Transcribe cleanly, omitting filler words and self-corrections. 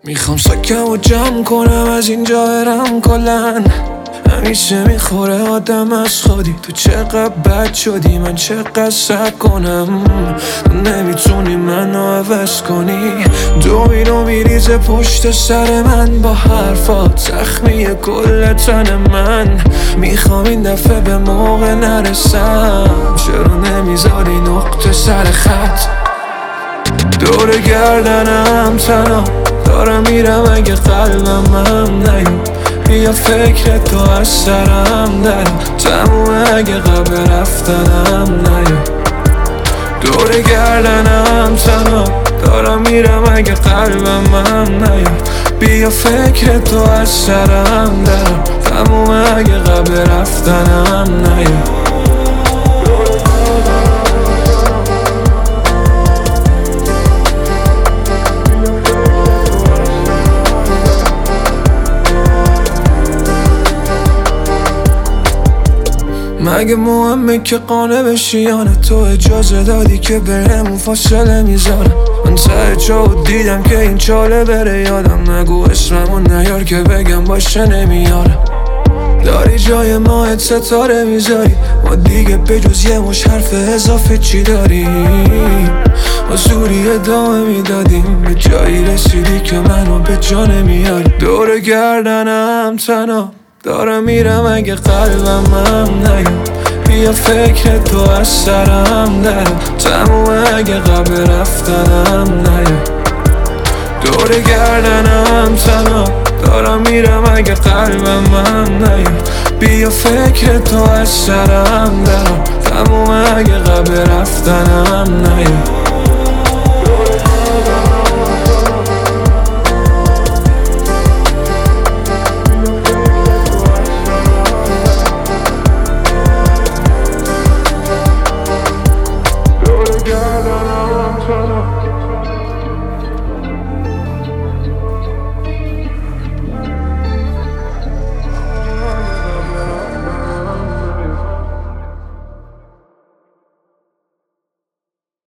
میخوام سکم و جمع کنم از اینجا برم کلن. همیشه میخوره آدم از خودی. تو چقدر بد شدی من چقدر صبر کنم. نمیتونی منو عوض کنی. دومی میریزه پشت سر من با حرفات. زخمی کل تن من. میخوام این دفعه به موقع نرسم. چرا نمیذاری نقطه سر خط؟ دور گردنم تنها دارم میرم اگه قلبم هم نیاد. بیا فکر تو از سرم در تمومه اگه قبل رفتنم نیاد. دور گردنم تنها دارم میرم اگه قلبم هم نیاد. بیا فکر تو از سرم در تمومه اگه قبل رفتنم نیاد. مگه مهمه که قانع بشی یا نه؟ تو اجازه دادی که بهمون فاصله میذارم. من ته چاو دیدم که این چاله بره یادم. نگو اسممو نیار که بگم باشه نمیارم. داری جای ماه ستاره میذاری. ما دیگه بجز یه مش حرف اضافه چی داریم؟ ما زوری ادامه میدادیم به جایی رسیدی که منو به جا نمیاری. دور گردنم تنها دارم میرم اگه قلبم هم نیاد. بیا فکر تو از سرم در تمومه اگه قبل رفتنم نیاد. دور گردنم تنها دارم میرم اگه قلبم هم نیاد. بیا فکر تو از سرم در تمومه اگه قبل رفتنم نیاد.